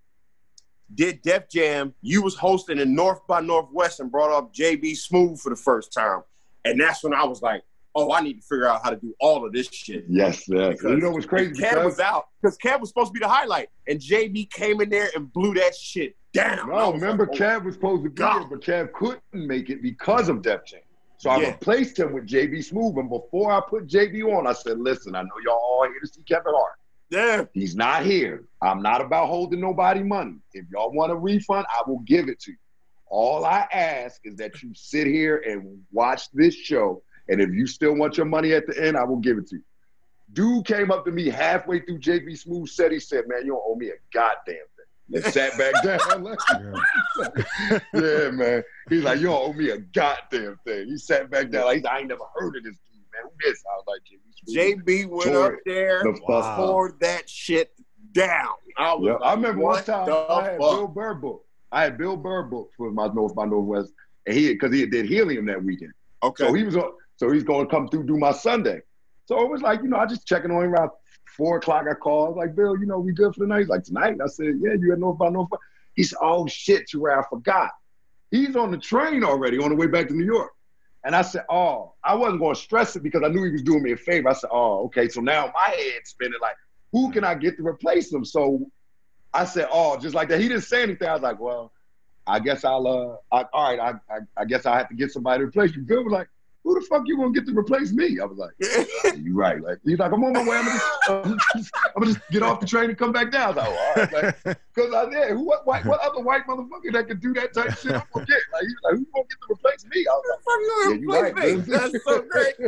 did Def Jam, you was hosting in North by Northwest and brought up J B Smooth for the first time. And that's when I was like, oh, I need to figure out how to do all of this shit. Yes, yes. You know what's crazy? Kev because... was out, because Kev was supposed to be the highlight. And J B came in there and blew that shit down. No, remember like, oh, Kev was supposed to be God. there, but Kev couldn't make it because of Def Jam. So I yeah. replaced him with J B Smooth. And before I put J B on, I said, listen, I know y'all all here to see Kevin Hart. Yeah. He's not here. I'm not about holding nobody money. If y'all want a refund, I will give it to you. All I ask is that you sit here and watch this show, and if you still want your money at the end, I will give it to you. Dude came up to me halfway through J B Smooth set. He said, man, you don't owe me a goddamn thing. And sat back down. yeah. yeah, man. He's like, you don't owe me a goddamn thing. He sat back down like, I ain't never heard of this dude, man. Who this? I was like, J B Smooth. J B went Tore up there and wow. poured that shit down. I, was yeah. like, I remember one time I had fuck? Bill Burr book. I had Bill Burr book for my North by Northwest, and he because he did Helium that weekend. Okay. So he was so he's going to come through do my Sunday. So it was like, you know, I just checking on him around four o'clock. I called. I was like, Bill, you know, we good for the night? He's like, tonight? I said, yeah, you at North by Northwest. He said, oh shit, you I forgot. He's on the train already on the way back to New York. And I said, oh, I wasn't going to stress it because I knew he was doing me a favor. I said, oh, okay. So now my head's spinning like, who can I get to replace him? So I said, oh, just like that. He didn't say anything. I was like, well, I guess I'll, uh, I, all right, I, I, I guess I have to get somebody to replace you. Bill was like, who the fuck you gonna get to replace me? I was like, you're right. Like, he's like, I'm on my way. I'm gonna, just, I'm, just, I'm gonna just get off the train and come back down. I was like, oh, all right. Like, cause I did. Who, what, what, what other white motherfucker that can do that type of shit? I'm gonna get. Like, he's like, who's gonna get to replace me? I was like, yeah, you right, That's so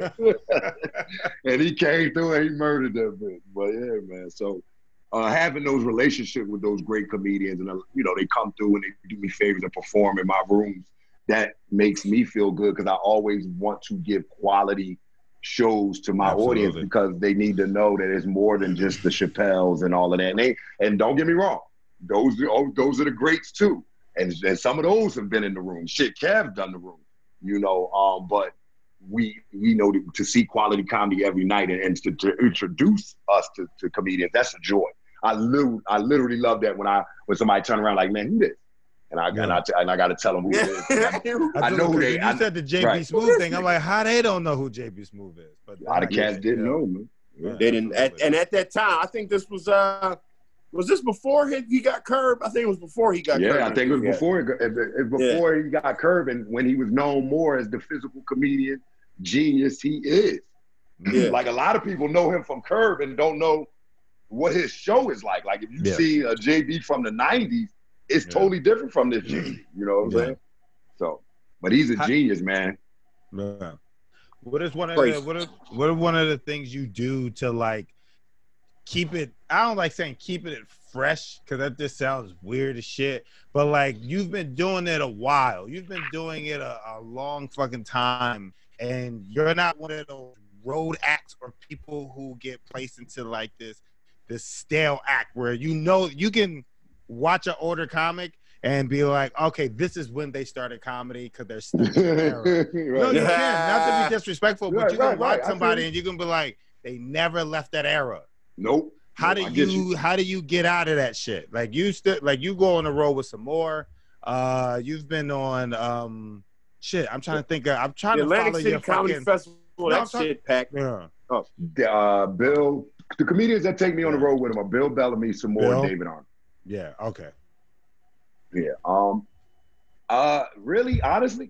great. And he came through and he murdered that bitch. But yeah, man. So uh, having those relationships with those great comedians, and uh, you know, they come through and they do me favors and perform in my rooms. That makes me feel good because I always want to give quality shows to my Absolutely. audience because they need to know that it's more than just the Chappelles and all of that. And, they, and don't get me wrong, those are, oh, those are the greats too. And, and some of those have been in the room. Shit, Kev's done the room, you know. Um, but we we know to, to see quality comedy every night and, and to, to introduce us to, to comedians, that's a joy. I literally, I literally love that when I when somebody turn around like, man, who this? And I, yeah. and I and I got to tell them who it is. I, I, I know who they. You I, said the J B right. Smooth thing. I'm like, how they don't know who J B Smooth is? But a lot of cats didn't yeah. know, man. Yeah. They didn't. At, and at that time, I think this was uh, was this before he, he got curved? I think it was before he got. Yeah, curved. I think it was before it, it, before yeah. he got curved, and when he was known more as the physical comedian genius he is. Yeah. Like a lot of people know him from Curb and don't know what his show is like. Like if you yeah. see a J B from the nineties. It's yeah. totally different from this genius, you know what I'm yeah. saying? So, but he's a genius, man. Yeah. What is one of the what are, what are one of the things you do to like keep it? I don't like saying keeping it fresh because that just sounds weird as shit. But like you've been doing it a while. You've been doing it a, a long fucking time, and you're not one of those road acts or people who get placed into like this this stale act where you know you can watch an older comic and be like, okay, this is when they started comedy because they're stuck in the era. right. No, you can. Not to be disrespectful, but right, you can right, watch right. somebody and you can be like, they never left that era. Nope. How no, do you, you how do you get out of that shit? Like you still like you go on the road with some more. Uh, you've been on um shit. I'm trying to think. Of, I'm trying the to Atlantic follow City your Comedy fucking Festival. No, that I'm talking, shit packed. Yeah. Oh, uh, Bill. The comedians that take me on the road with him are Bill Bellamy, some more, Bill? David Arnold. Yeah. Okay. Yeah. Um. Uh. Really, honestly,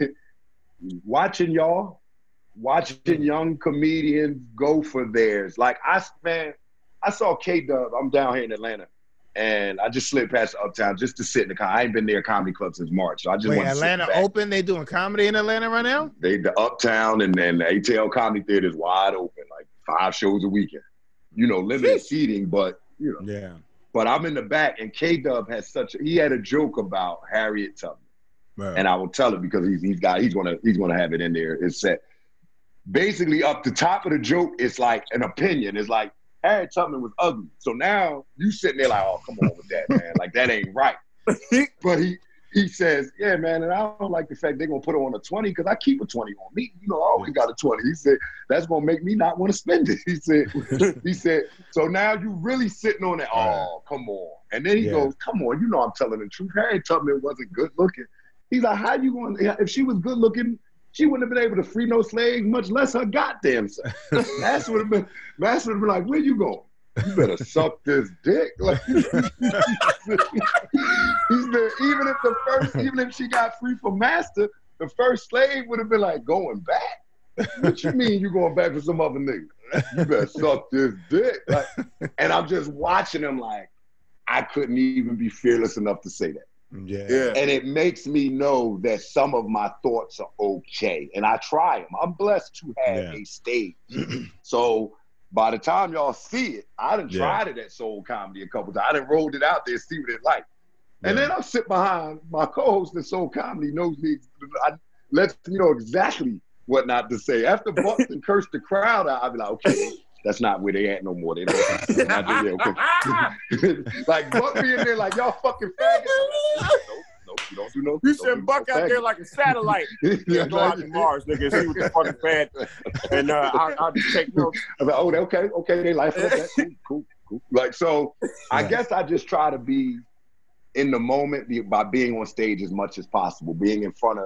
watching y'all, watching young comedians go for theirs. Like I, man, I saw K-Dub. I'm down here in Atlanta, and I just slid past the Uptown just to sit in the car. I ain't been near a comedy club since March, so I just Wait, want to Atlanta sit back. open? They doing comedy in Atlanta right now? They the Uptown and then the A T L Comedy Theater is wide open, like five shows a weekend. You know, limited seating, but you know. Yeah. But I'm in the back, and K-Dub has such. A, he had a joke about Harriet Tubman, right. And I will tell it because he's he's got he's gonna he's gonna have it in there. It's set. Basically, up the top of the joke, it's like an opinion. It's like Harriet Tubman was ugly. So now you sitting there like, oh, come on with that, man. Like that ain't right. But he he says, yeah, man, and I don't like the fact they're gonna put her on a twenty because I keep a twenty on me. You know, I always got a twenty. He said, that's gonna make me not want to spend it. He said, he said, so now you really sitting on that, oh, come on. And then he yeah. goes, come on, you know I'm telling the truth. Harriet Tubman wasn't good looking. He's like, how you going to, if she was good looking, she wouldn't have been able to free no slaves, much less her goddamn self. That's would have been, that's would have been like, where you going? You better suck this dick. Like, he said, even if the first, even if she got free from master, the first slave would have been like, going back? What you mean you going back for some other nigga? You better suck this dick. Like, and I'm just watching him like, I couldn't even be fearless enough to say that. Yeah. yeah. And it makes me know that some of my thoughts are okay. And I try them. I'm blessed to have yeah. a stage. So by the time y'all see it, I done Yeah. tried it at Soul Comedy a couple times. I done rolled it out there, see what it's like. And Yeah. then I'll sit behind my co-host at Soul Comedy, knows me, I, lets me know exactly what not to say. After Buxton cursed the crowd out, I'll be like, okay, that's not where they at no more. They don't. I do, yeah, okay. Like Buck being there, like y'all fucking faggots. Nope, nope, you don't do no. You don't send do Buck no out faggot. there like a satellite. Yeah, Go out to Mars, nigga, see what the fucking fan. And uh, I, I'll just take notes. I was like, oh, okay, okay, they like okay, cool, cool, cool. Like so, I Yeah. guess I just try to be in the moment by being on stage as much as possible, being in front of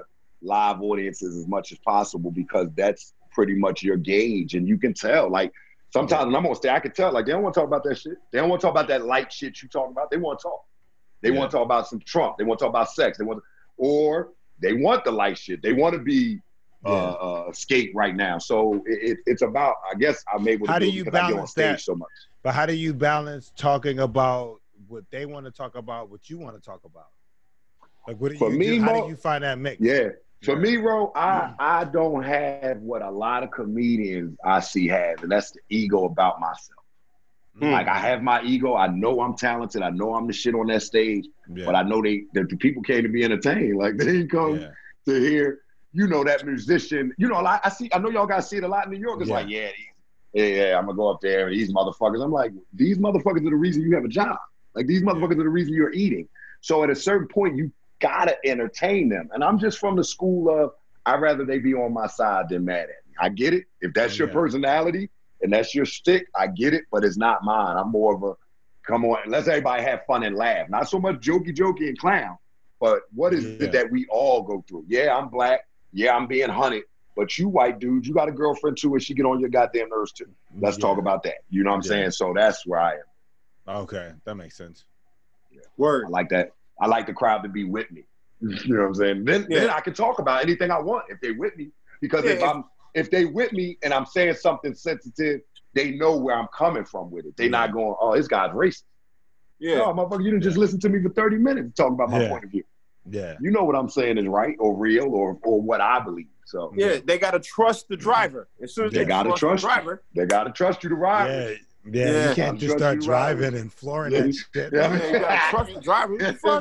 live audiences as much as possible because that's pretty much your gauge. And you can tell, like, sometimes when I'm on stage, I can tell, like, they don't want to talk about that shit. They don't want to talk about that light shit you talking about. They want to talk. They yeah. want to talk about some Trump. They want to talk about sex. They want to, or they want the light shit. They want to be yeah. uh, uh, skate right now. So it, it, it's about, I guess I'm able to how do, do it you because I get on balance stage that? so much. But how do you balance talking about what they want to talk about, what you want to talk about? Like, what do For you me, do? How Mo, do you find that mix? Yeah. For yeah. me, Ro, I, I don't have what a lot of comedians I see have, and that's the ego about myself. Mm. Like, I have my ego. I know I'm talented. I know I'm the shit on that stage. Yeah. But I know they that the people came to be entertained. Like, they didn't come yeah. to hear, you know, that musician. You know, I, I see. I know y'all guys see it a lot in New York. It's yeah. like, yeah, these, yeah, yeah, I'm gonna go up there. These motherfuckers. I'm like, these motherfuckers are the reason you have a job. Like, these motherfuckers yeah. are the reason you're eating. So at a certain point, you gotta entertain them. And I'm just from the school of, I'd rather they be on my side than mad at me. I get it. If that's yeah. your personality and that's your stick, I get it, but it's not mine. I'm more of a, come on, let's everybody have fun and laugh. Not so much jokey, jokey and clown, but what is yeah. it that we all go through? Yeah, I'm black. Yeah, I'm being hunted. But you white dudes, you got a girlfriend too, and she get on your goddamn nerves too. Let's yeah. talk about that. You know what I'm yeah. saying? So that's where I am. Okay, that makes sense. Yeah. Word. I like that. I like the crowd to be with me. You know what I'm saying? Then, yeah. then I can talk about anything I want if they with me. Because yeah, if I'm if they with me and I'm saying something sensitive, they know where I'm coming from with it. They yeah. not going, oh, this guy's racist. Yeah, no, motherfucker, you didn't yeah. just listen to me for thirty minutes talking about my yeah. point of view. Yeah, you know what I'm saying is right or real or or what I believe. So yeah, they gotta trust the driver. As soon as they, they gotta trust, trust the driver, you. They gotta trust you to ride. Yeah. Yeah, yeah, you can't just start driving right. and flooring yeah. that shit. Yeah, yeah, you gotta trust the driver.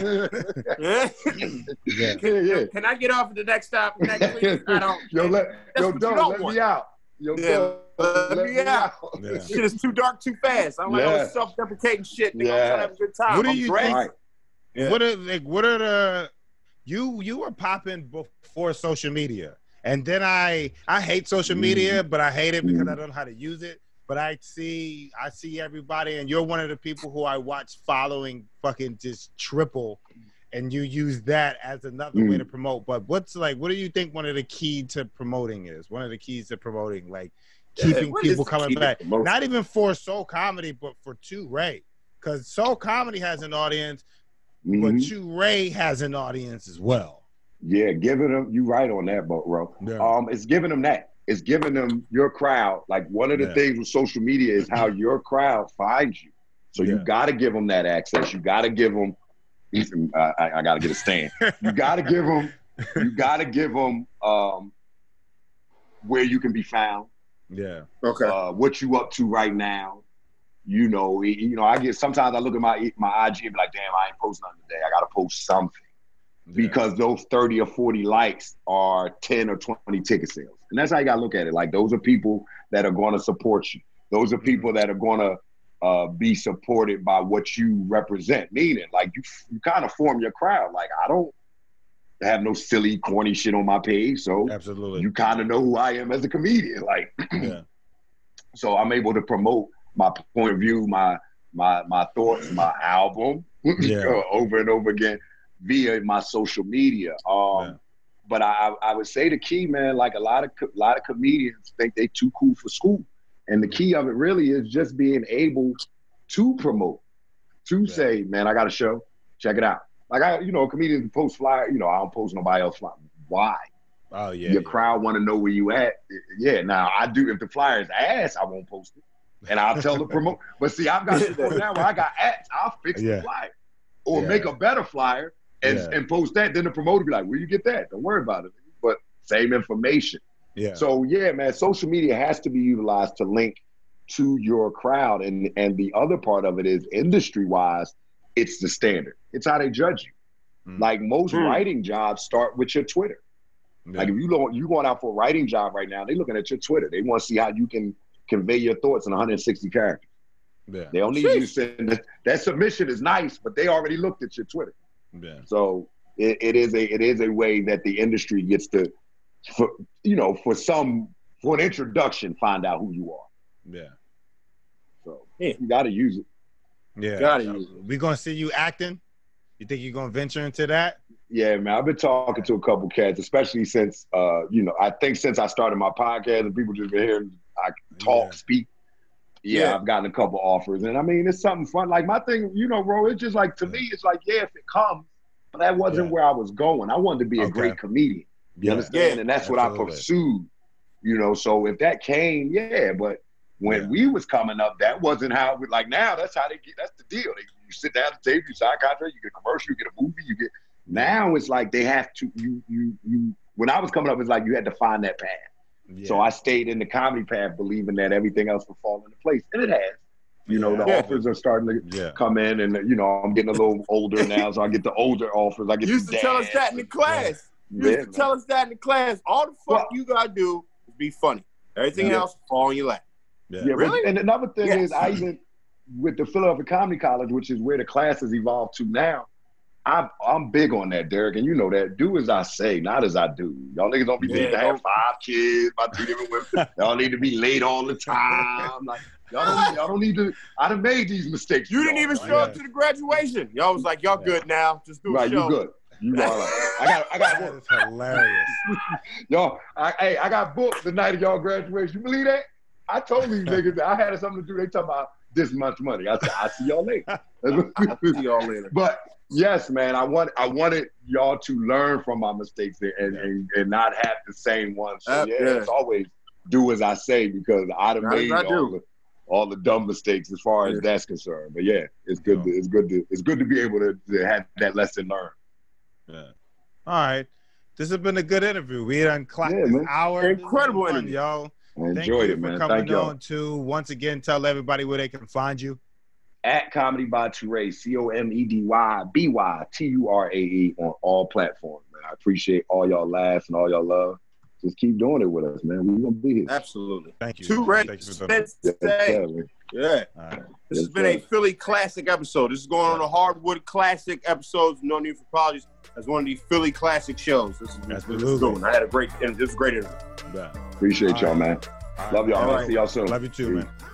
yeah. yeah. Can, yeah. can I get off at the next stop? Next, please? I don't. Yo, let, yo, don't, don't let want. me out. Yo, yeah, don't, let, let me out. out. Yeah. Shit is too dark, too fast. I'm like, yeah. all self-deprecating shit. Nigga, yeah. I'm trying to have a good time. What do I'm you dressed. think? Yeah. What are like? What are the? You you were popping before social media, and then I I hate social media, mm. but I hate it because mm. I don't know how to use it. But I see, I see everybody, and you're one of the people who I watch following fucking just triple, and you use that as another mm. way to promote. But what's like, what do you think one of the key to promoting is? One of the keys to promoting, like keeping yeah, people coming back, not even for Soul Comedy, but for Two Ray, because Soul Comedy has an audience, mm-hmm. but Two Ray has an audience as well. Yeah, giving them, you right on that, bro. Yeah. Um, it's giving them that. It's giving them your crowd. Like one of the yeah. things with social media is how your crowd finds you. So yeah. you got to give them that access. You got to give them. I, I got to get a stand. You got to give them. You got to give them um, where you can be found. Yeah. Okay. Uh, what you up to right now? You know. You know. I get sometimes I look at my my I G and be like, damn, I ain't posting nothing today. I got to post something. Yeah. Because those thirty or forty likes are ten or twenty ticket sales. And that's how you got to look at it. Like, those are people that are going to support you. Those are people that are going to uh, be supported by what you represent. Meaning, like, you you kind of form your crowd. Like, I don't have no silly, corny shit on my page. So absolutely, you kind of know who I am as a comedian. Like, yeah. So I'm able to promote my point of view, my my my thoughts, my album yeah. over and over again via my social media. Um, yeah. But I, I would say the key, man, like a lot of a lot of comedians think they too cool for school, and the key of it really is just being able to promote, to yeah. say, man, I got a show, check it out. Like I, you know, comedians post flyer, you know, I don't post nobody else flyer. Why? Oh yeah. Your yeah. crowd want to know where you at. Yeah. Now I do. If the flyer is ass, I won't post it, and I'll tell the promote. But see, I've got to the point now where I got ass. I'll fix yeah. the flyer, or yeah. make a better flyer. And, yeah. and post that, then the promoter be like, where you get that? Don't worry about it. But same information. Yeah. So yeah, man, social media has to be utilized to link to your crowd. And and the other part of it is industry-wise, it's the standard. It's how they judge you. Mm. Like most mm. writing jobs start with your Twitter. Yeah. Like if you don't, you going out for a writing job right now, they're looking at your Twitter. They want to see how you can convey your thoughts in one hundred sixty characters. Yeah. They don't need Jeez. you to send that. That submission is nice, but they already looked at your Twitter. Yeah. So it, it is a it is a way that the industry gets to, for, you know, for some for an introduction, find out who you are. Yeah. So yeah. you got to use it. Yeah. Got to use it. We gonna see you acting. You think you're gonna venture into that? Yeah, man. I've been talking to a couple cats, especially since uh, you know, I think since I started my podcast and people just been hearing I talk, Yeah. speak. Yeah, Yeah. I've gotten a couple offers. And I mean, it's something fun. Like my thing, you know, bro, it's just like to me, it's like, yeah, if it comes, but that wasn't Yeah. where I was going. I wanted to be a Okay. great comedian. You Yeah. understand? Yeah, and that's absolutely. what I pursued. You know, so if that came, yeah, but when Yeah. we was coming up, that wasn't how it was. Like now, that's how they get. That's the deal. They, you sit down at the table, you sign a contract, you get a commercial, you get a movie, you get. Now it's like they have to. You you you. When I was coming up, it's like you had to find that path. Yeah. So I stayed in the comedy path, believing that everything else would fall into place, and it has. You know, the Yeah. offers are starting to Yeah. come in, and you know, I'm getting a little older now, so I get the older offers. I get You used the to tell us dads. that in the class. You Yeah, used to tell us that in the class. All the fuck Well- you gotta do is be funny. Everything Yeah. else fall in your lap. Yeah. Yeah, Really? but, and another thing Yes. is, I even with the Philadelphia Comedy College, which is where the class has evolved to now. I'm I'm big on that, Derek, and you know that. Do as I say, not as I do. Y'all niggas don't be Yeah, needing to have don't- five kids, my two different women. Y'all need to be late all the time. Like y'all don't y'all don't need to. I done made these mistakes. You didn't y'all, even right? show Yeah. up to the graduation. Y'all was like, y'all Yeah. good now. Just do a Right, show. you good. You all right. I got I got That booked. is hilarious. Y'all, I, hey, I got booked the night of y'all graduation. You believe that? I told these niggas that I had something to do. They talking about this much money. I said, I'll see y'all later. See y'all later. But yes, man, I want I wanted y'all to learn from my mistakes and and, and not have the same ones. So Uh, yeah, yeah. it's always do as I say because I'd have Not as made I all do. the, all the dumb mistakes as far as Yeah. that's concerned. But yeah, it's good. To, it's good to it's good to be able to, to have that lesson learned. Yeah. All right. This has been a good interview. We done clocked Yeah, this man. hour. Incredible This was fun, interview. y'all. I Thank enjoyed you it, for man. coming Thank y'all. on to once again tell everybody where they can find you. At Comedy by Toure, C O M E D Y B Y T U R A E on all platforms, man. I appreciate all y'all laughs and all y'all love. Just keep doing it with us, man. We're gonna be here. Absolutely. Thank you. Two Thank rates. you for doing Yes, sir, man. Yeah. All right. This has Yes, been a sir. Philly classic episode. This is going on the Hardwood Classic episodes. No need for apologies. As one of these Philly classic shows. This is what this is Absolutely. doing. I had a great, and this was a great interview. Yeah. Appreciate All y'all, right. man. All right. Love y'all. All man. right. See y'all soon. Love you too, Peace. man.